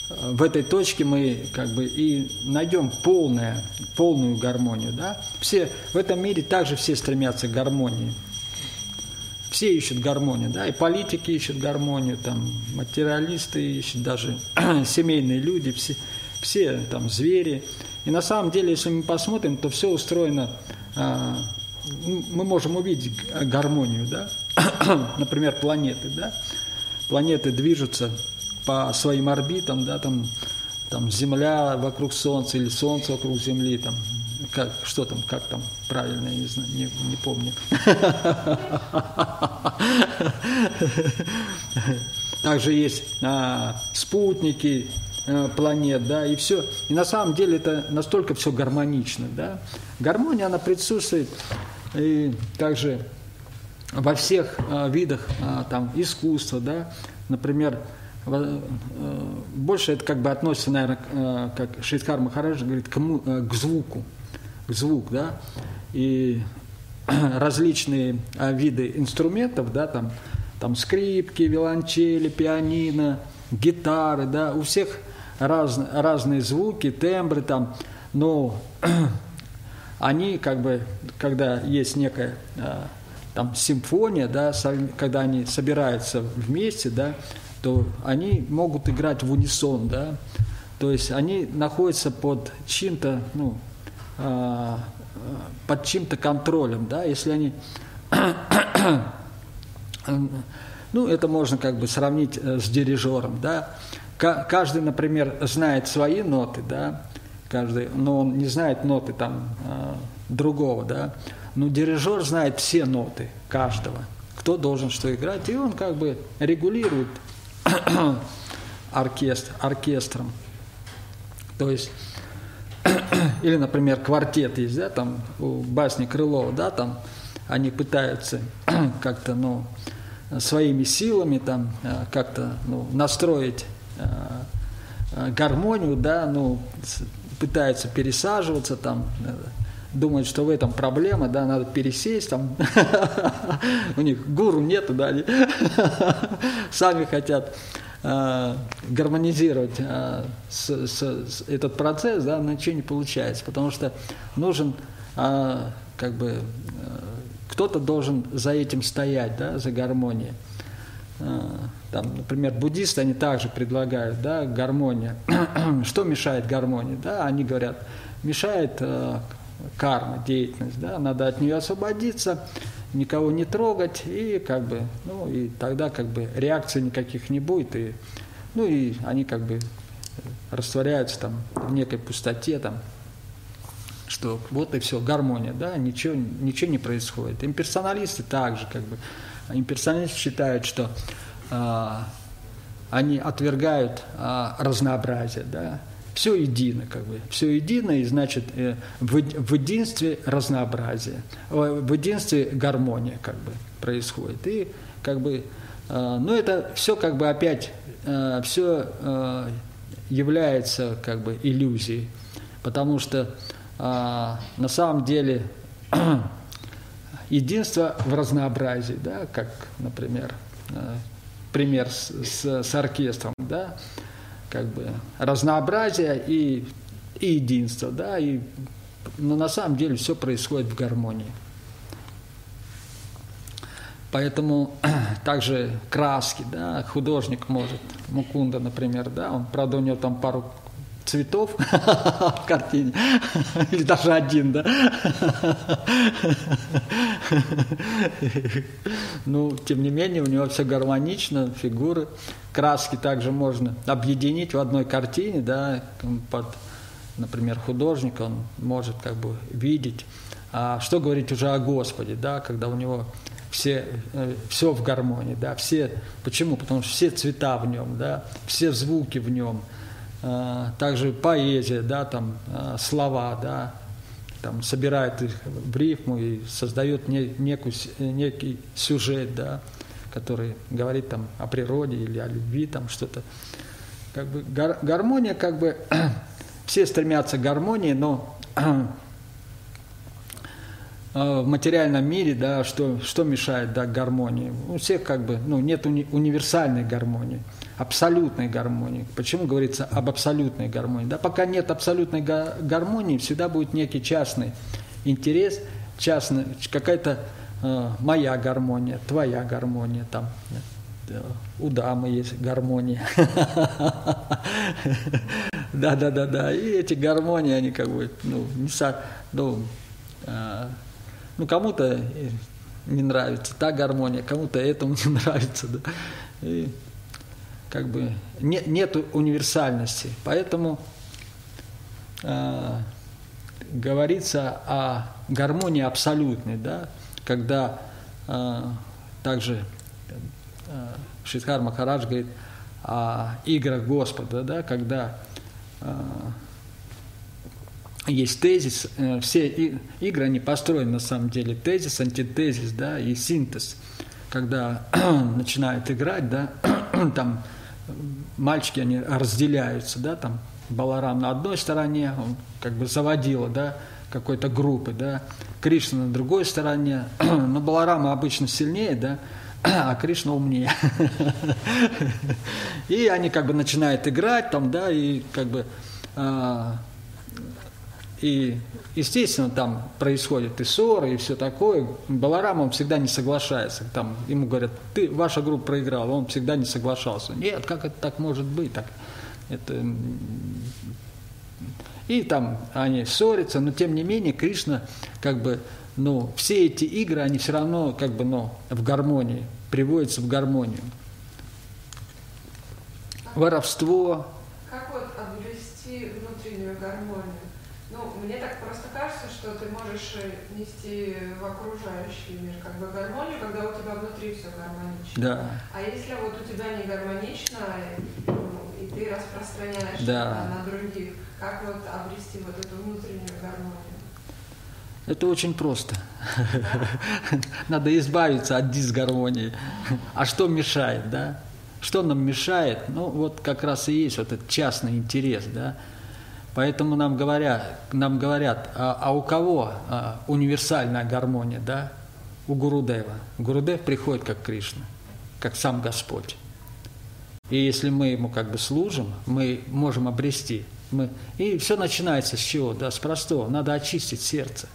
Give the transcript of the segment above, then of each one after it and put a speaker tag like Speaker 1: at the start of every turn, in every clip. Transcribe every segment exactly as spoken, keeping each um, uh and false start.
Speaker 1: в этой точке мы как бы и найдем полное, полную гармонию. Да? Все, в этом мире также все стремятся к гармонии. Все ищут гармонию, да, и политики ищут гармонию, там, материалисты ищут, даже семейные люди, все, все там звери. И на самом деле, если мы посмотрим, то все устроено, а, мы можем увидеть гармонию, да, например, планеты, да, планеты движутся по своим орбитам, да, там, там Земля вокруг Солнца или Солнце вокруг Земли, там, как, что там, как там правильно, я не знаю, не, не помню. Также есть а, спутники а, планет, да, и все. И на самом деле это настолько все гармонично, да. Гармония, она присутствует и также во всех а, видах а, там, искусства, да. Например, больше это как бы относится, наверное, как Шридхар Махарадж говорит, к, му, к звуку, к звуку, да, и различные виды инструментов, да, там, там скрипки, виолончели, пианино, гитары, да, у всех раз, разные звуки, тембры там, но они как бы, когда есть некая там симфония, да, когда они собираются вместе, да, то они могут играть в унисон, да, то есть они находятся под чьим-то, ну, под чьим-то контролем, да, если они, ну, это можно как бы сравнить с дирижером, да, каждый, например, знает свои ноты, да, каждый, но он не знает ноты там другого, да, но дирижер знает все ноты каждого, кто должен что играть, и он как бы регулирует оркестр, оркестром. То есть, или, например, квартет есть, да, там у басни Крылова, да, там они пытаются как-то, ну, своими силами там как-то, ну, настроить гармонию, да, ну, пытаются пересаживаться там, думают, что в этом проблема, да, надо пересесть там, у них гуру нету, да, они сами хотят гармонизировать этот процесс, да, но ничего не получается, потому что нужен, как бы, кто-то должен за этим стоять, да, за гармонией. Там, например, буддисты, они также предлагают, да, гармония. Что мешает гармонии? Да, они говорят, мешает карма, деятельность, да, надо от нее освободиться, никого не трогать, и как бы, ну, и тогда как бы реакций никаких не будет, и, ну, и они как бы растворяются там в некой пустоте, там, что вот и все, гармония, да, ничего, ничего не происходит. Имперсоналисты также, как бы, имперсоналисты считают, что а, они отвергают а, разнообразие, да, все едино, как бы, все едино, и значит э, в, в единстве разнообразие, в единстве гармония, как бы, происходит. И как бы, э, ну, это все как бы опять, э, все э, является как бы иллюзией, потому что э, на самом деле единство в разнообразии, да, как, например, э, пример с, с, с оркестром, да, как бы разнообразие и, и единство, да, и, но на самом деле все происходит в гармонии. Поэтому также краски, да, художник может, Мукунда, например, да, он, правда, у него там пару цветов в картине, или даже один, да. Ну, тем не менее, у него все гармонично, фигуры. Краски также можно объединить в одной картине, да, под, например, художник, он может как бы видеть. А что говорить уже о Господе, да, когда у него все, все в гармонии, да, все, почему? Потому что все цвета в нем, да, все звуки в нем, также поэзия, да, там, слова, да, там, собирает их в рифму и создает не, некую, некий сюжет, да, который говорит там о природе или о любви, там что-то. Как бы гар, гармония, как бы, все стремятся к гармонии, но в материальном мире, да, что, что мешает, да, гармонии? У всех как бы, ну, нет уни, универсальной гармонии. абсолютной гармонии. Почему говорится об абсолютной гармонии? Да, пока нет абсолютной гармонии, всегда будет некий частный интерес, частный, какая-то э, моя гармония, твоя гармония, там, э, у дамы есть гармония. Да-да-да-да. И эти гармонии, они как бы, ну, не со, ну, э, ну, кому-то не нравится та гармония, кому-то этому не нравится, да. И как бы не, нет универсальности. Поэтому э, говорится о гармонии абсолютной, да, когда э, также э, Шридхар Махарадж говорит о играх Господа, да, когда э, есть тезис, э, все и, игры, они построены на самом деле тезис, антитезис, да, и синтез. Когда начинают играть, да, там мальчики, они разделяются, да, там Баларам на одной стороне, он как бы заводила, да, какой-то группы, да, Кришна на другой стороне, но Баларама обычно сильнее, да, а Кришна умнее. И они как бы начинают играть там, да, и как бы и, естественно, там происходит и ссоры, и все такое. Баларам, он всегда не соглашается. Там, ему говорят, ты, ваша группа проиграла, он всегда не соглашался. Нет, как это так может быть? Так, это... И там они ссорятся, но тем не менее Кришна, как бы, ну, все эти игры, они все равно, как бы, ну, в гармонии, приводятся в гармонию. Воровство.
Speaker 2: Как вот обрести внутреннюю гармонию? Ну, мне так просто кажется, что ты можешь нести в окружающий мир как бы гармонию, когда у тебя внутри все гармонично.
Speaker 1: Да.
Speaker 2: А если вот у тебя не гармонично, и, и ты распространяешь
Speaker 1: да.
Speaker 2: это на других, как вот обрести вот эту внутреннюю гармонию?
Speaker 1: Это очень просто. Да? Надо избавиться от дисгармонии. А что мешает, да? Что нам мешает? Ну, вот как раз и есть вот этот частный интерес, да? Поэтому нам говорят, нам говорят, а, а у кого а, универсальная гармония, да? У Гурудева. Гурудев приходит как Кришна, как сам Господь. И если мы ему как бы служим, мы можем обрести. Мы... И все начинается с чего? Да, с простого. Надо очистить сердце.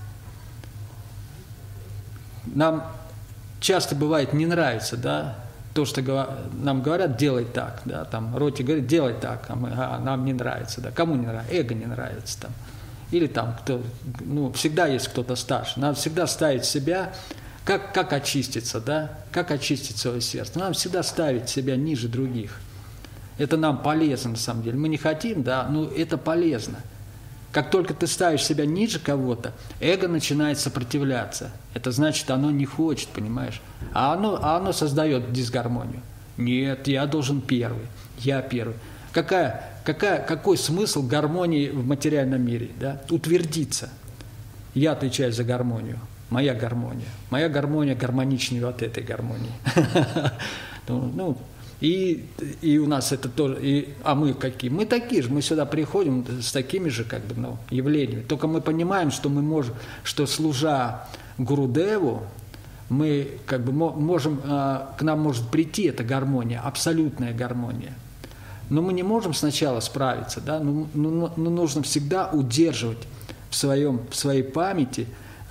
Speaker 1: Нам часто бывает не нравится, да? То, что нам говорят, делай так, да, там, Роти говорит, делай так, а, мы, а нам не нравится, да, кому не нравится, эго не нравится, там, или там, кто, ну, всегда есть кто-то старше, надо всегда ставить себя, как, как очиститься, да, как очистить свое сердце, надо всегда ставить себя ниже других, это нам полезно, на самом деле, мы не хотим, да, но это полезно. Как только ты ставишь себя ниже кого-то, эго начинает сопротивляться. Это значит, оно не хочет, понимаешь? А оно, а оно создает дисгармонию. Нет, я должен первый, я первый. Какая, какая, какой смысл гармонии в материальном мире? Да? Утвердиться. Я отвечаю за гармонию. Моя гармония. Моя гармония гармоничнее от этой гармонии. Ну, И, и у нас это тоже, и, а мы какие? Мы такие же, мы сюда приходим с такими же как бы, ну, явлениями. Только мы понимаем, что мы можем, что служа Гурудеву, мы как бы можем, к нам может прийти эта гармония, абсолютная гармония. Но мы не можем сначала справиться, да? но, но, но нужно всегда удерживать в, своем, в своей памяти,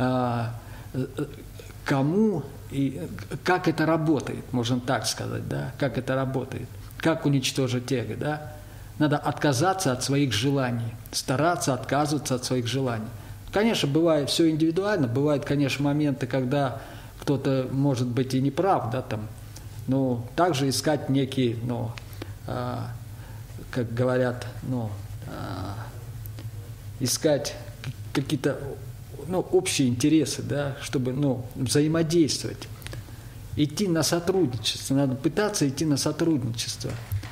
Speaker 1: кому и как это работает, можно так сказать, да, как это работает, как уничтожить эго, да. Надо отказаться от своих желаний, стараться отказываться от своих желаний. Конечно, бывает все индивидуально, бывают, конечно, моменты, когда кто-то может быть и неправ, да, там, но также искать некие, ну, а, как говорят, ну, а, искать какие-то, ну, общие интересы, да, чтобы, ну, взаимодействовать, идти на сотрудничество, надо пытаться идти на сотрудничество.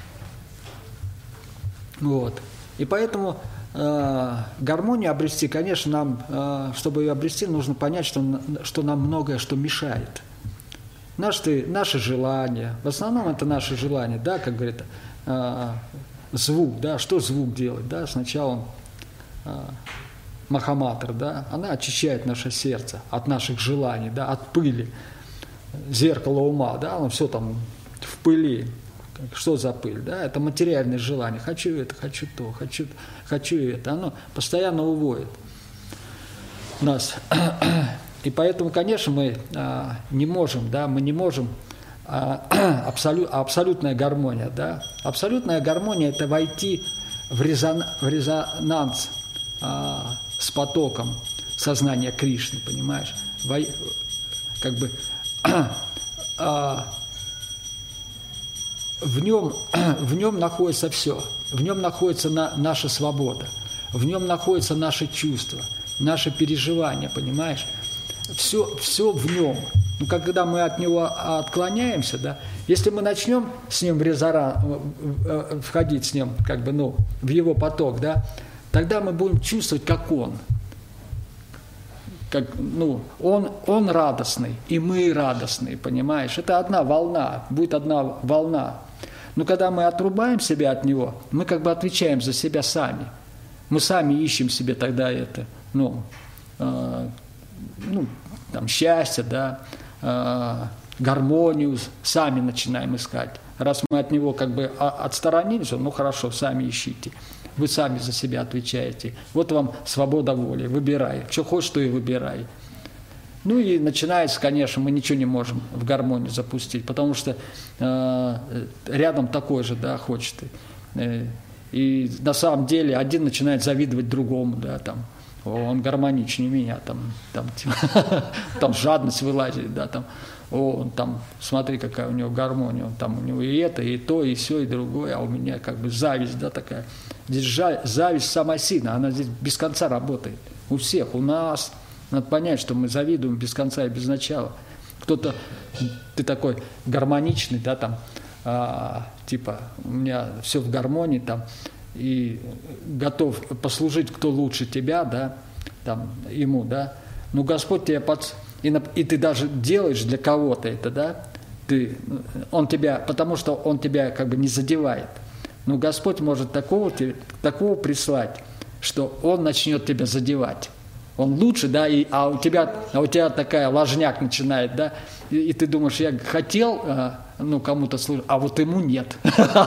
Speaker 1: Вот. И поэтому э, гармонию обрести, конечно, нам, э, чтобы ее обрести, нужно понять, что, что нам многое что мешает. Наши, наши желания, в основном это наши желания, да, как говорит, э, звук, да, что звук делает, да, сначала он... Э, Махаматра, да, она очищает наше сердце от наших желаний, да, от пыли, зеркало ума, да, оно все там в пыли. Что за пыль? Да? Это материальное желание. Хочу это, хочу то, хочу, хочу это. Оно постоянно уводит нас. И поэтому, конечно, мы а, не можем, да, мы не можем, а, абсолют, абсолютная гармония, да. Абсолютная гармония – это войти в, резон, в резонанс а, с потоком сознания Кришны, понимаешь? Во, как бы а, в нем, в нем находится все, в нем находится на, наша свобода, в нем находится наши чувства, наши переживания, понимаешь? Все, все в нем. Ну, когда мы от него отклоняемся, да, если мы начнем с ним в резонанс, входить с ним, как бы, ну, в его поток, да, тогда мы будем чувствовать, как он. Как, ну, он, он радостный, и мы радостные, понимаешь? Это одна волна, будет одна волна. Но когда мы отрубаем себя от него, мы как бы отвечаем за себя сами. Мы сами ищем себе тогда это, ну, э, ну там, счастье, да, э, гармонию, сами начинаем искать. Раз мы от него как бы отсторонились, ну хорошо, сами ищите. Вы сами за себя отвечаете. Вот вам свобода воли, выбирай. Что хочешь, то и выбирай. Ну и начинается, конечно, мы ничего не можем в гармонию запустить, потому что э, рядом такой же, да, хочет. Э, и на самом деле один начинает завидовать другому, да, там, он гармоничнее меня, там, там, там жадность вылазит, да, там, о, он там, смотри, какая у него гармония, он там, у него и это, и то, и все, и другое, а у меня как бы зависть, да, такая. Здесь зависть самая сильная, она здесь без конца работает. У всех, у нас. Надо понять, что мы завидуем без конца и без начала. Кто-то, ты такой гармоничный, да, там, а, типа, у меня все в гармонии, там, и готов послужить кто лучше тебя, да, там, ему, да. Ну, Господь тебя под... И, и ты даже делаешь для кого-то это, да, ты, он тебя, потому что он тебя как бы не задевает. Но Господь может такого, такого прислать, что Он начнет тебя задевать. Он лучше, да, и, а, у тебя, а у тебя такая ложняк начинает, да, и, и ты думаешь, я хотел, а, ну, кому-то служить, а вот ему нет.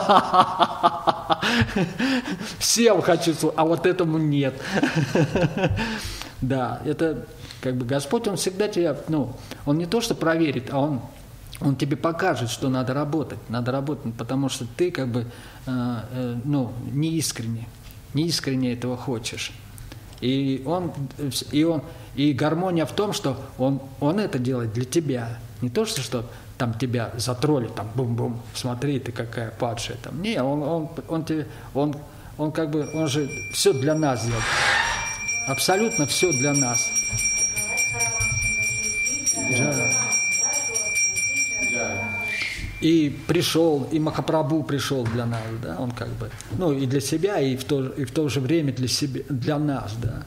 Speaker 1: Всем хочу служить, а вот этому нет. Да, это как бы Господь, Он всегда тебя, ну, Он не то что проверит, а Он... Он тебе покажет, что надо работать, надо работать, потому что ты как бы, э, э, ну, неискренне, неискренне этого хочешь. И он, и он, и гармония в том, что он, он это делает для тебя, не то что, что там тебя затроллит, там бум-бум, смотри, ты какая падшая, там. Не, он, он, он тебе, он, он как бы, он же все для нас делает, абсолютно все для нас. И пришел, и Махапрабху пришел для нас, да, он как бы, ну и для себя, и в то, и в то же время для себя, для нас, да.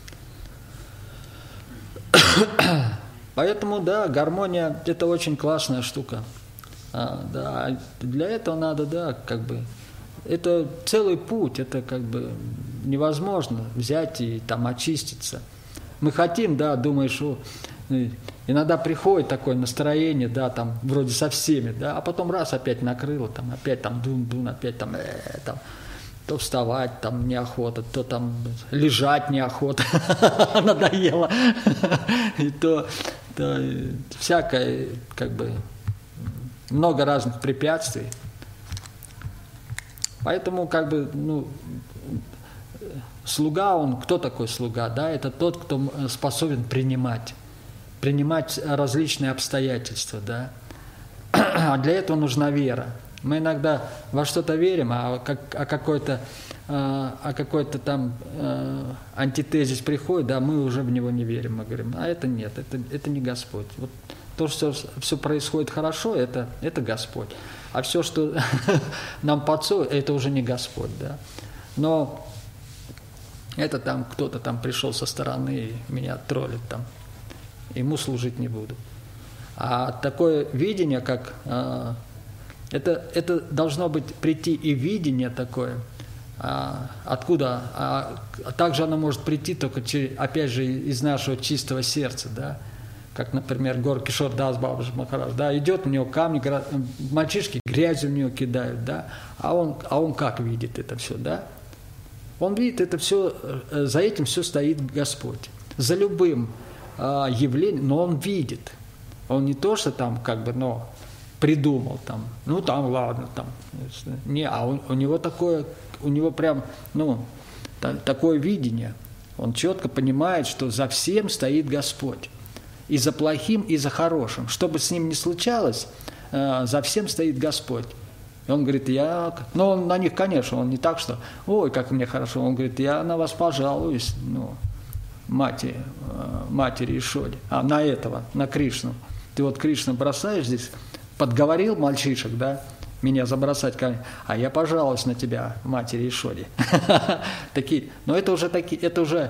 Speaker 1: Поэтому, да, гармония – это очень классная штука. А, да, для этого надо, да, как бы, это целый путь, это как бы невозможно взять и там очиститься. Мы хотим, да, думаешь, о, иногда приходит такое настроение, да, там, вроде со всеми, да, а потом раз опять накрыло, там, опять там дун-дун, опять там, э, там, то вставать там неохота, то там лежать неохота, надоело, и то, то всякое, как бы, много разных препятствий. Поэтому, как бы, ну, слуга, он, кто такой слуга, да, это тот, кто способен принимать. принимать различные обстоятельства, да. А для этого нужна вера. Мы иногда во что-то верим, а, как, а какой-то, а какой-то там а, антитезис приходит, да, мы уже в него не верим. Мы говорим, а это нет, это, это не Господь. Вот то, что все происходит хорошо, это, это Господь. А все, что нам подсовывает, это уже не Господь, да. Но это там кто-то там пришел со стороны и меня троллит там. Ему служить не буду. А такое видение, как э, это, это должно быть прийти и видение такое, а, откуда, а, а также оно может прийти только через, опять же из нашего чистого сердца, да, как, например, Горкишор Дас Бабаджи Махарадж, да, идет, у него камни, мальчишки грязью в него кидают, да, а он, а он как видит это все, да? Он видит это все, за этим все стоит Господь. За любым а, явлением, но он видит. Он не то, что там как бы, но придумал там, ну там ладно, там, не, а у, у него такое, у него прям, ну, та, такое видение. Он четко понимает, что за всем стоит Господь. И за плохим, и за хорошим. Что бы с ним ни случалось, э, за всем стоит Господь. И он говорит, я... Ну, он на них, конечно, он не так, что, ой, как мне хорошо. Он говорит, я на вас пожалуюсь, ну, матери, э, матери Ишоди. А на этого, на Кришну. Ты вот Кришну бросаешь здесь, подговорил мальчишек, да, меня забросать, а я пожалуюсь на тебя, матери Ишоди. Такие, но это уже такие, это уже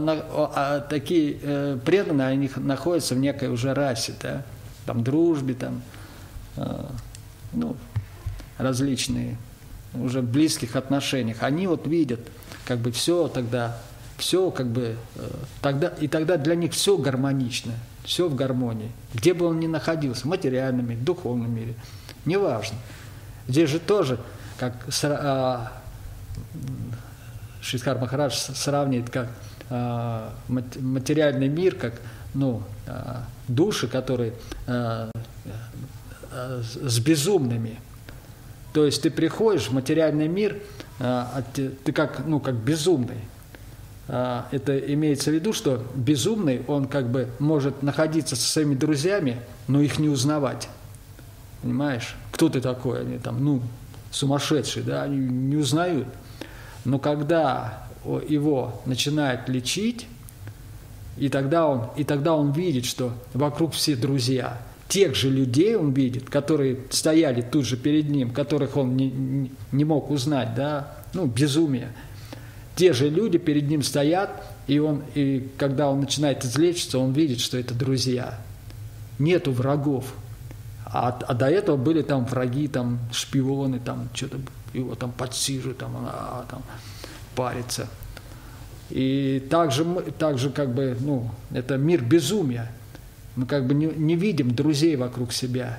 Speaker 1: такие преданные, они находятся в некой уже расе, да, там дружбе, там, ну, различные, уже в близких отношениях. Они вот видят, как бы все тогда, все как бы, тогда, и тогда для них все гармонично, все в гармонии. Где бы он ни находился, в материальном мире, в духовном мире, неважно. Здесь же тоже, как а, Шридхар Махарадж сравнивает, как а, материальный мир, как, ну, а, души, которые а, а, с безумными. То есть ты приходишь в материальный мир, а, ты, ты как, ну, как безумный. А, это имеется в виду, что безумный, он как бы может находиться со своими друзьями, но их не узнавать. Понимаешь? Кто ты такой? Они там, ну, сумасшедшие, да, они не узнают. Но когда его начинают лечить, и тогда он, и тогда он видит, что вокруг все друзья. Тех же людей он видит, которые стояли тут же перед ним, которых он не, не, не мог узнать, да, ну, безумие. Те же люди перед ним стоят, и, он, и когда он начинает излечиться, он видит, что это друзья. Нету врагов. А, а до этого были там враги, там шпионы, там что-то его там подсиживают, там, а, там парится. И также, также как бы, ну, это мир безумия. Мы как бы не, не видим друзей вокруг себя.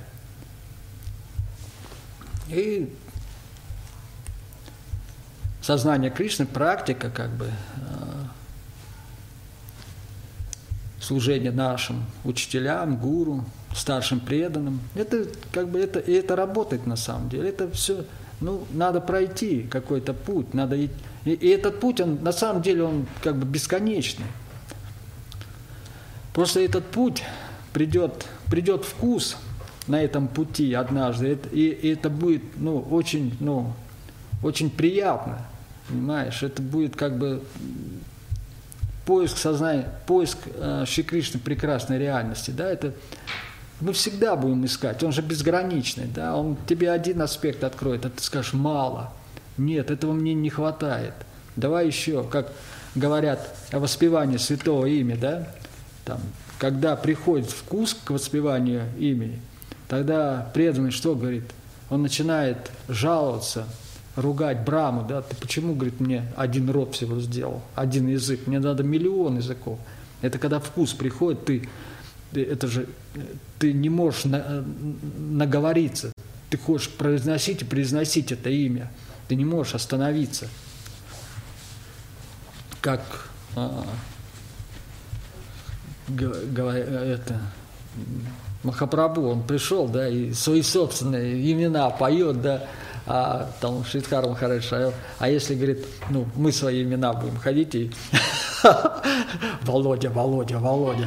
Speaker 1: И сознание Кришны, практика, как бы, служение нашим учителям, гуру, старшим преданным, это как бы это, и это работает на самом деле. Это все, ну, надо пройти какой-то путь, надо и, и этот путь, он на самом деле он как бы бесконечный. Просто этот путь придет, придет вкус на этом пути однажды, и, и это будет, ну, очень, ну, очень приятно, понимаешь? Это будет как бы поиск сознания, поиск э, Шри Кришны прекрасной реальности, да, это мы всегда будем искать, он же безграничный, да, он тебе один аспект откроет, а ты скажешь, мало, нет, этого мне не хватает, давай еще, как говорят о воспевании святого имя, да, там, когда приходит вкус к воспеванию имени, тогда преданный что говорит? Он начинает жаловаться, ругать Браму, да, ты почему, говорит, мне один рот всего сделал, один язык, мне надо миллион языков. Это когда вкус приходит, ты, ты это же, ты не можешь на, наговориться, ты хочешь произносить и произносить это имя, ты не можешь остановиться. Как а, говоря, это, Махапрабху, он пришел, да, и свои собственные имена поет, да, а там Шридхар Махарадж, а, а если, говорит, ну, мы свои имена будем ходить и Володя, Володя, Володя,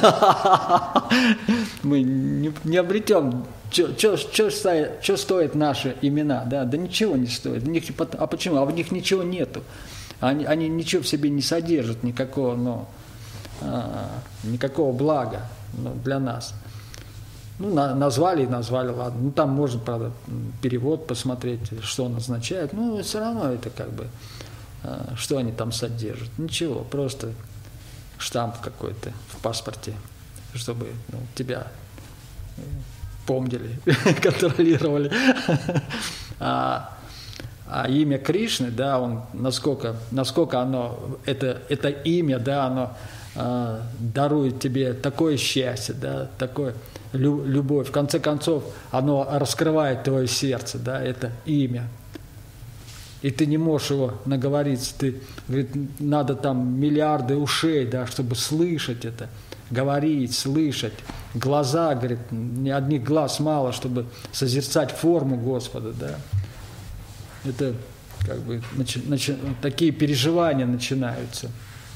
Speaker 1: мы не, не обретем, что стоят наши имена, да, да ничего не стоит, а почему, а в них ничего нету, они, они ничего в себе не содержат, никакого, ну, а, никакого блага, ну, для нас. Ну, на, назвали и назвали, ладно. Ну, там можно, правда, перевод посмотреть, что он означает. Ну, все равно это как бы, э, что они там содержат. Ничего, просто штамп какой-то в паспорте, чтобы, ну, тебя помнили, контролировали. А, а имя Кришны, да, он, насколько, насколько оно, это, это имя, да, оно а, дарует тебе такое счастье, да, такое лю, любовь. В конце концов, оно раскрывает твое сердце, да, это имя. И ты не можешь его наговориться, ты, говорит, надо там миллиарды ушей, да, чтобы слышать это, говорить, слышать. Глаза, говорит, ни одних глаз мало, чтобы созерцать форму Господа, да. Это как бы начи, начи, такие переживания начинаются.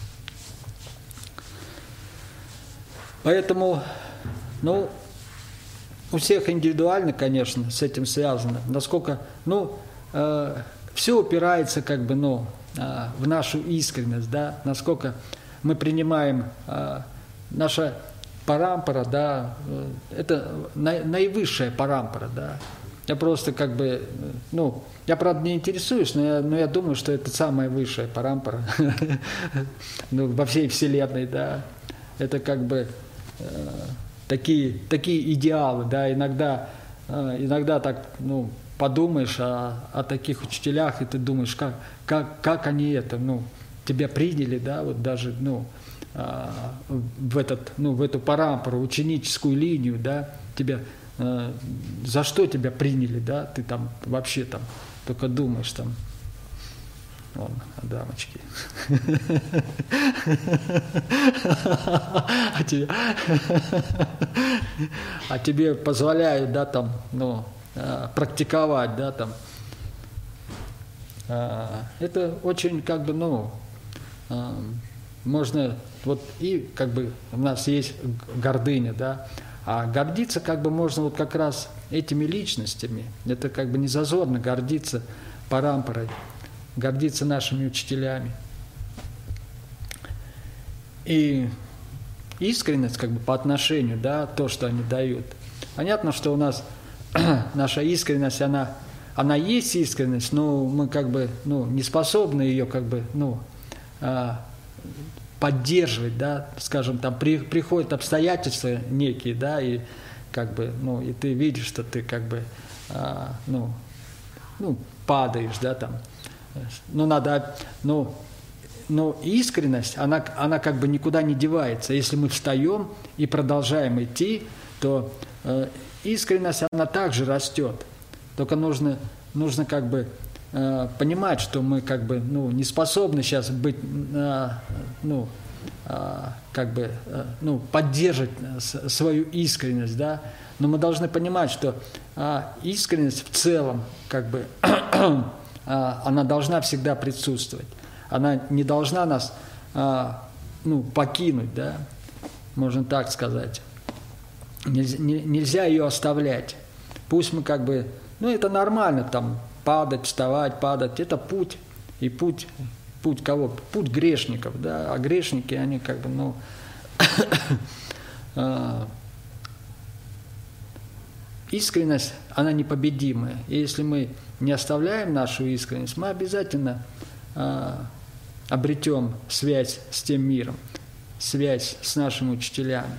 Speaker 1: Поэтому, ну, у всех индивидуально, конечно, с этим связано. Насколько, ну, э, все упирается, как бы, ну, э, в нашу искренность, да, насколько мы принимаем э, наша парампара, да, э, это на, наивысшая парампара, да. Я просто как бы, ну, я, правда, не интересуюсь, но я, но я думаю, что это самая высшая парампара ну, во всей Вселенной, да. Это как бы э, такие, такие идеалы, да, иногда, э, иногда так, ну, подумаешь о, о таких учителях, и ты думаешь, как, как, как они это, ну, тебя приняли, да, вот даже, ну, э, в, этот, ну, в эту парампару, ученическую линию, да, тебя, э, за что тебя приняли, да, ты там вообще там только думаешь там, вон, дамочки. А тебе, а тебе позволяют, да, там, ну, практиковать, да, там. Это очень, как бы, ну, можно, вот и, как бы, у нас есть гордыня, да, а гордиться, как бы, можно вот как раз этими личностями. Это, как бы, не зазорно гордиться парампарой, гордиться нашими учителями. И искренность, как бы, по отношению, да, то, что они дают. Понятно, что у нас наша искренность, она, она есть искренность, но мы, как бы, ну, не способны ее, как бы, ну, поддерживать, да, скажем, там при, приходят обстоятельства некие, да, и как бы, ну, и ты видишь, что ты, как бы, а, ну, ну, падаешь, да, там. Ну, надо, ну, но искренность, она, она как бы никуда не девается. Если мы встаем и продолжаем идти, то э, искренность, она также растет. Только нужно, нужно как бы э, понимать, что мы, как бы, ну, не способны сейчас быть, э, ну, э, как бы, э, ну, поддерживать свою искренность, да. Но мы должны понимать, что э, искренность в целом, как бы, э, она должна всегда присутствовать. Она не должна нас, а, ну, покинуть, да, можно так сказать. Нельзя, не, нельзя ее оставлять. Пусть мы, как бы, ну, это нормально, там, падать, вставать, падать, это путь. И путь, путь кого? Путь грешников, да, а грешники, они, как бы, ну, искренность, она непобедимая. И если мы не оставляем нашу искренность, мы обязательно обретем связь с тем миром, связь с нашими учителями.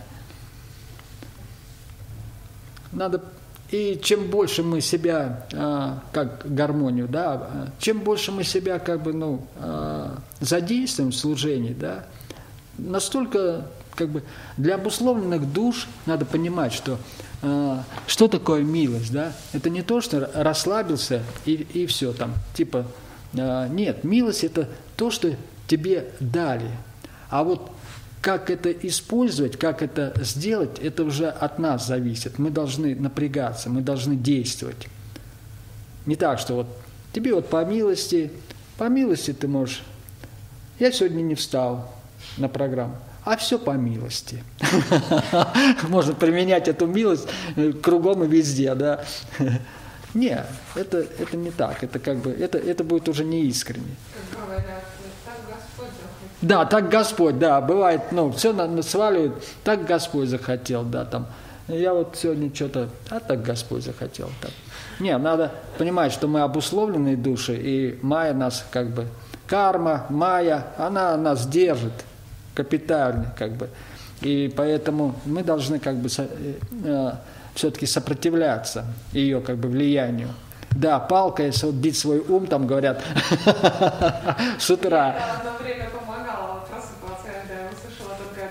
Speaker 1: Надо, и чем больше мы себя, а, как гармонию, да, чем больше мы себя, как бы, ну, а, задействуем в служении, да, настолько, как бы, для обусловленных душ надо понимать, что а, что такое милость, да, это не то, что расслабился и, и все там, типа. Нет, милость – это то, что тебе дали. А вот как это использовать, как это сделать, это уже от нас зависит. Мы должны напрягаться, мы должны действовать. Не так, что вот тебе вот по милости, по милости ты можешь… Я сегодня не встал на программу, а все по милости. Можно применять эту милость кругом и везде, да. Нет, это, это не так, это как бы, это, это будет уже не искренне.
Speaker 2: Как говорят, так Господь захотел.
Speaker 1: Да, так Господь, да, бывает, ну, все на, на сваливают, так Господь захотел, да, там, я вот сегодня что-то, а так Господь захотел, так. Не, надо понимать, что мы обусловленные души, и майя нас, как бы, карма, майя, она нас держит капитально, как бы, и поэтому мы должны, как бы, э, все-таки сопротивляться ее, как бы, влиянию. Да, палка, если вот бить свой ум, там говорят, с утра.
Speaker 2: Я одно время помогала просыпаться, когда я услышала этот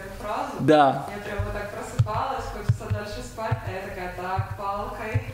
Speaker 1: Да.
Speaker 2: Я прям вот так просыпалась, хочется дальше спать, а я такая, так, палкой.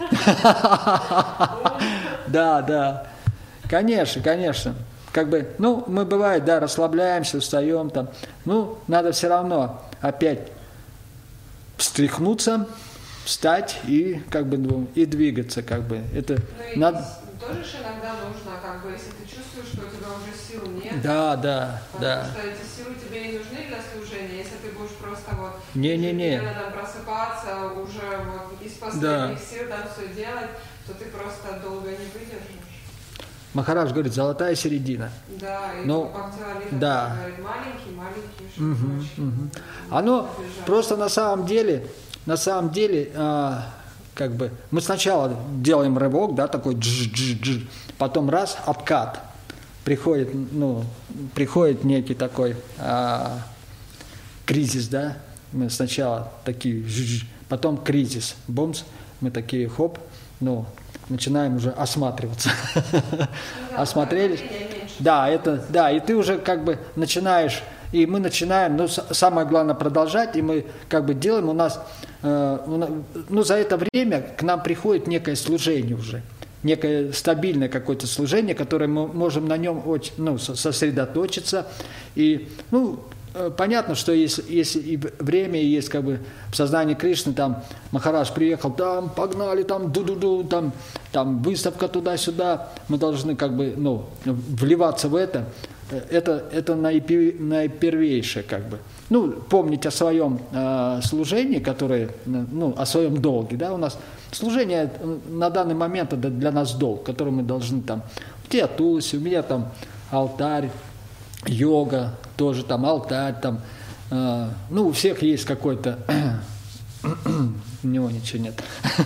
Speaker 1: Да, да. Конечно, конечно. Как бы, ну, мы бывает, да, расслабляемся, встаем там. Ну, надо все равно опять встряхнуться, встать и как бы ну, и двигаться, как бы. Это
Speaker 2: ну, и
Speaker 1: надо.
Speaker 2: Тоже же иногда нужно, как бы, если ты чувствуешь, что у тебя уже сил нет.
Speaker 1: Да, да,
Speaker 2: потому
Speaker 1: да.
Speaker 2: что эти силы тебе не нужны для служения, если ты будешь просто вот
Speaker 1: Не-не-не.
Speaker 2: надо просыпаться уже вот из последних
Speaker 1: Да.
Speaker 2: сил там все делать, то ты просто долго не выдержишь.
Speaker 1: Махарадж говорит, золотая середина.
Speaker 2: Да, и
Speaker 1: ну,
Speaker 2: Бхактивалида
Speaker 1: да.
Speaker 2: говорит, маленький, маленький
Speaker 1: Угу,
Speaker 2: шажочек.
Speaker 1: угу. Оно
Speaker 2: Побежать.
Speaker 1: просто на самом деле, на самом деле, а, как бы, мы сначала делаем рывок, да, такой дж-дж-дж, потом раз, откат. Приходит, ну, приходит некий такой а, кризис, да, мы сначала такие, дж-дж, потом кризис, бумс, мы такие, хоп, ну, начинаем уже осматриваться.
Speaker 2: Ну, да,
Speaker 1: Осмотрелись.
Speaker 2: меньше.
Speaker 1: Да, это, да, и ты уже как бы начинаешь, и мы начинаем, ну, с- самое главное продолжать, и мы как бы делаем, у нас, э, у на- ну, за это время к нам приходит некое служение уже, некое стабильное какое-то служение, которое мы можем на нем очень, ну, со- сосредоточиться, и, ну, э, понятно, что если, если и время, и есть как бы в сознании Кришны, там, Махарадж приехал, там, погнали, там, ду-ду-ду, там, там, выставка туда-сюда, мы должны как бы, ну, вливаться в это, это, это наипи- наипервейшее, как бы. Ну, помнить о своем э, служении, которое, ну, о своем долге, да, у нас служение на данный момент это для нас долг, который мы должны там, у тебя Тулси, у меня там алтарь, йога, тоже там алтарь, там, э, ну, у всех есть какой-то, у него ничего нет.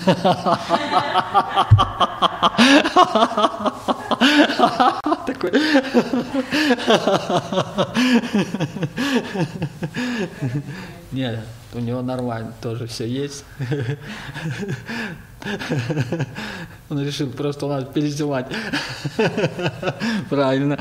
Speaker 1: Такой. Нет, у него нормально тоже все есть. Он решил просто надо переиздевать. Правильно.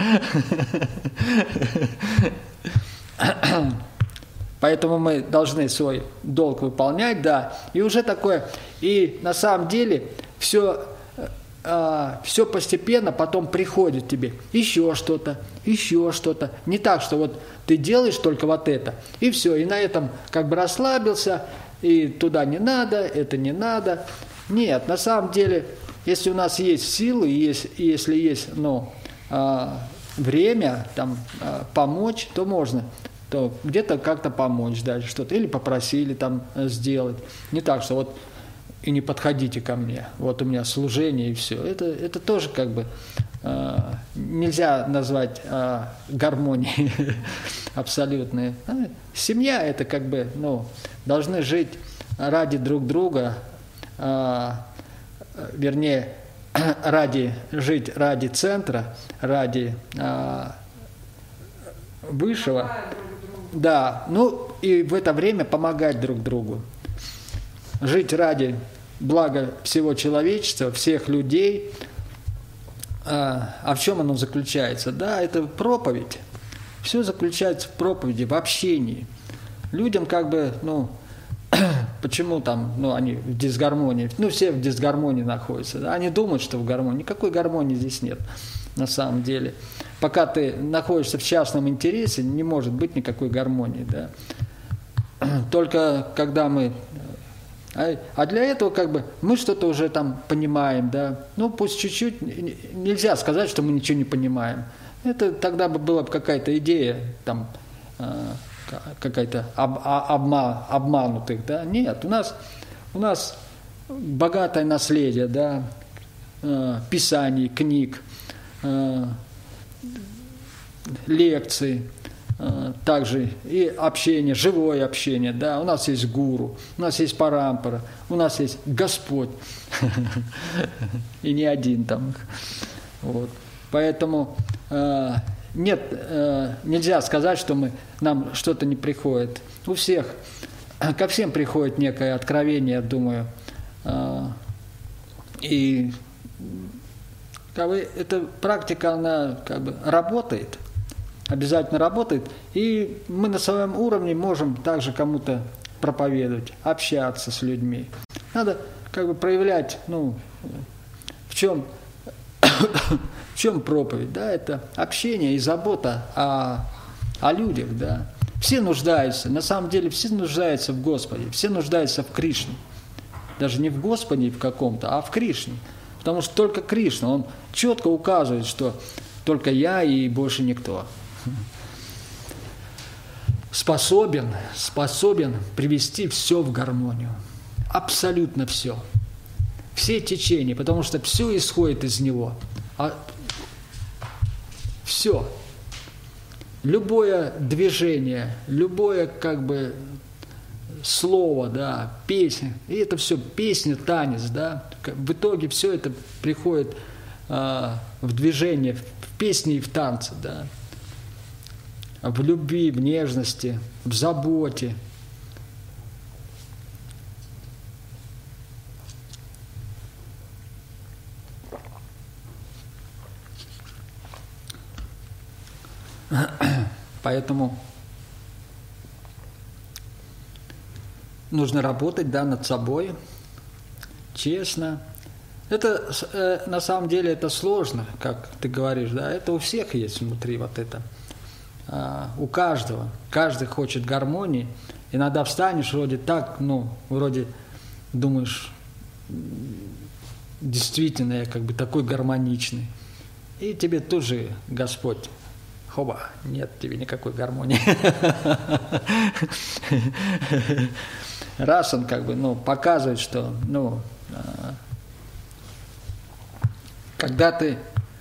Speaker 1: Поэтому мы должны свой долг выполнять, да. И уже такое. И на самом деле все, а, все постепенно потом приходит тебе. Еще что-то, еще что-то. Не так, что вот ты делаешь только вот это, и все. И на этом как бы расслабился, и туда не надо, это не надо. Нет, на самом деле, если у нас есть силы, и есть, и если есть ну, а, время там, а, помочь, то можно. То где-то как-то помочь дальше что-то, или попросили там сделать. Не так, что вот и не подходите ко мне, вот у меня служение и все. Это, это тоже как бы э, нельзя назвать э, гармонией абсолютной. Семья это как бы, ну, должны жить ради друг друга, э, вернее, ради, жить ради центра, ради э, высшего. Да, ну и в это время помогать друг другу. Жить ради блага всего человечества, всех людей. А, а в чем оно заключается? Да, это проповедь. Все заключается в проповеди, в общении. Людям как бы, ну, почему там, ну, они в дисгармонии, ну, все в дисгармонии находятся. Да? Они думают, что в гармонии. Никакой гармонии здесь нет, на самом деле. Пока ты находишься в частном интересе, не может быть никакой гармонии, да. Только когда мы... А, а для этого как бы мы что-то уже там понимаем, да. Ну, пусть чуть-чуть, нельзя сказать, что мы ничего не понимаем. Это тогда бы была бы какая-то идея, там, какая-то об, обма, обманутых, да. Нет, у нас, у нас богатое наследие, да, писаний, книг, лекции, также и общение, живое общение, да, у нас есть гуру, у нас есть парампара, у нас есть Господь, и не один там. Вот. Поэтому нет, нельзя сказать, что мы, нам что-то не приходит. У всех, ко всем приходит некое откровение, я думаю, и как бы, эта практика, она как бы работает. обязательно работает, и мы на своем уровне можем также кому-то проповедовать, общаться с людьми. Надо как бы проявлять, ну, в чем, в чем проповедь, да, это общение и забота о, о людях, да. Все нуждаются, на самом деле все нуждаются в Господе, все нуждаются в Кришне. Даже не в Господе в каком-то, а в Кришне. Потому что только Кришна, он четко указывает, что только я и больше никто способен, способен привести все в гармонию. Абсолютно все. Все течения, потому что все исходит из него. А все. Любое движение, любое как бы слово, да, песня, и это все песня, танец, да. В итоге все это приходит а, в движение, в песне и в танце, да. В любви, в нежности, в заботе. Поэтому нужно работать, да, над собой, честно. Это э, на самом деле это сложно, как ты говоришь, да, это у всех есть внутри вот это, э, у каждого. Каждый хочет гармонии. Иногда встанешь вроде так, ну, вроде думаешь, действительно я как бы такой гармоничный. И тебе тут же Господь: хоба, нет тебе никакой гармонии. Раз он как бы, ну, показывает, что, ну, когда ты...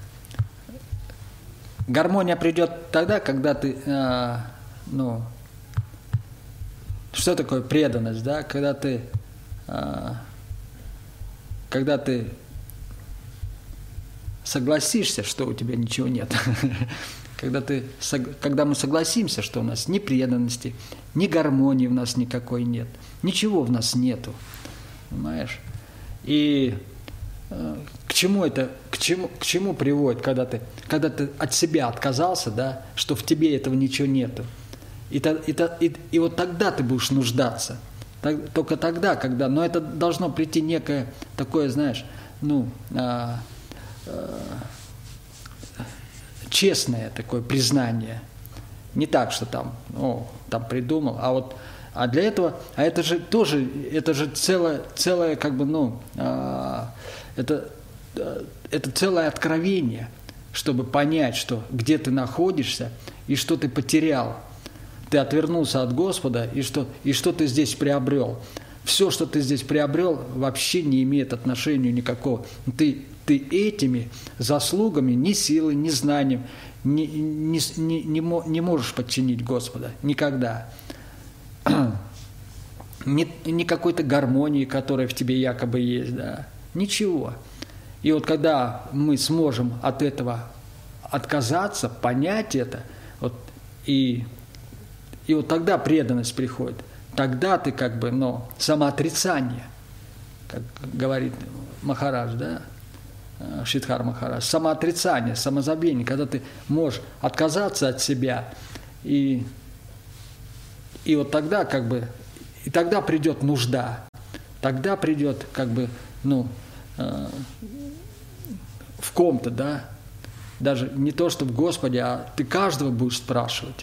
Speaker 1: Гармония придет тогда, когда ты, ну, что такое преданность, да? Когда ты, когда ты согласишься, что у тебя ничего нет. Когда, ты, когда мы согласимся, что у нас ни преданности, ни гармонии у нас никакой нет, ничего в нас нету, понимаешь? И э, к чему это, к чему, к чему приводит, когда ты, когда ты от себя отказался, да, что в тебе этого ничего нету, и, и, и, и вот тогда ты будешь нуждаться, так, только тогда, когда, но это должно прийти некое такое, знаешь, ну, э, э, честное такое признание. Не так, что там, ну, там придумал, а вот, а для этого, а это же тоже, это же целое, целое как бы, ну, а, это, это целое откровение, чтобы понять, что где ты находишься и что ты потерял. Ты отвернулся от Господа, и что, и что ты здесь приобрел. Все, что ты здесь приобрел, вообще не имеет отношения никакого. Ты Ты этими заслугами, ни силой, ни знанием не, не, не, не, не можешь подчинить Господа. Никогда. Ни, ни какой-то гармонии, которая в тебе якобы есть. Да. Ничего. И вот когда мы сможем от этого отказаться, понять это, вот, и, и вот тогда преданность приходит. Тогда ты как бы, ну, самоотрицание, как говорит Махарадж, да, Шридхар Махарадж, самоотрицание, самозабвение, когда ты можешь отказаться от себя, и, и вот тогда как бы, и тогда придет нужда, тогда придет как бы, ну, э, в ком-то, да, даже не то, что в Господе, а ты каждого будешь спрашивать.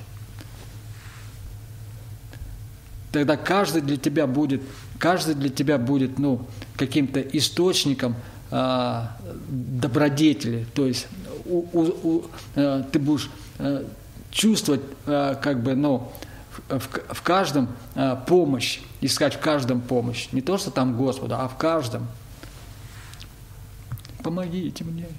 Speaker 1: Тогда каждый для тебя будет, каждый для тебя будет, ну, каким-то источником а, добродетели, то есть у, у, у, а, ты будешь а, чувствовать, а, как бы, ну, в, в, в каждом а, помощь, искать в каждом помощь, не то, что там Господу, а в каждом. Помогите мне.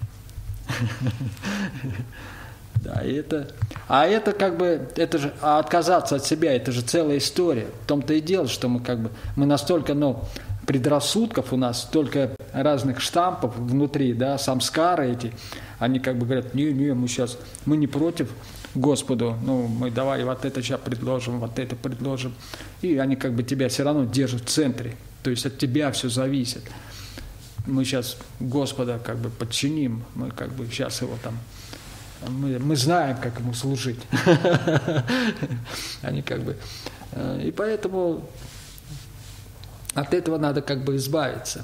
Speaker 1: Да, и это, а это как бы, это же, а отказаться от себя, это же целая история. В том-то и дело, что мы как бы, мы настолько, ну, предрассудков у нас, столько разных штампов внутри, да, самскары эти, они как бы говорят: не, не, мы сейчас, мы не против Господу, ну, мы давай вот это сейчас предложим, вот это предложим. И они как бы тебя все равно держат в центре, то есть от тебя все зависит. Мы сейчас Господа как бы подчиним, мы как бы сейчас его там мы, мы знаем, как ему служить. Они как бы... И поэтому от этого надо как бы избавиться.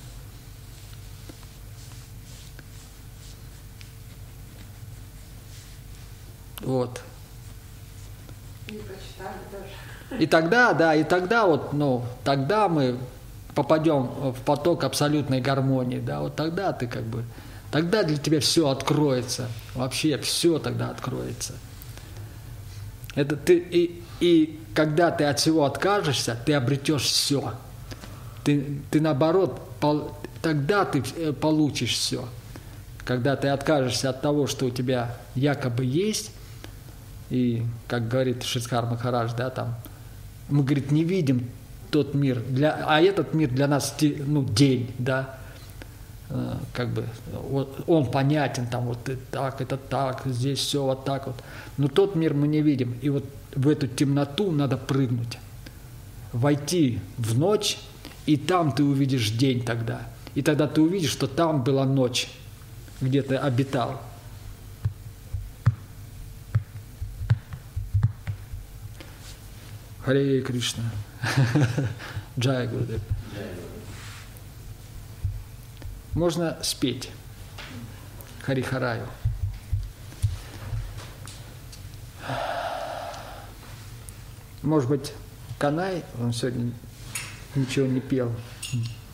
Speaker 1: Вот.
Speaker 2: Не прочитали даже.
Speaker 1: И тогда, да, и тогда вот, ну, тогда мы попадем в поток абсолютной гармонии, да, вот тогда ты как бы, тогда для тебя все откроется, вообще все тогда откроется. Это ты, и, и когда ты от всего откажешься, ты обретешь все. Ты, ты наоборот, пол, тогда ты получишь все. Когда ты откажешься от того, что у тебя якобы есть, и, как говорит Шридхар Махарадж, да, там, мы, говорит, не видим тот мир, для, а этот мир для нас, ну, день, да, как бы, вот, он понятен, там, вот так, это так, здесь все вот так вот, но тот мир мы не видим, и вот в эту темноту надо прыгнуть, войти в ночь, и там ты увидишь день тогда, и тогда ты увидишь, что там была ночь, где ты обитал. Харе Кришна. Джай Гурудев. Можно спеть Харихараю. Может быть, Канай, он сегодня ничего не пел.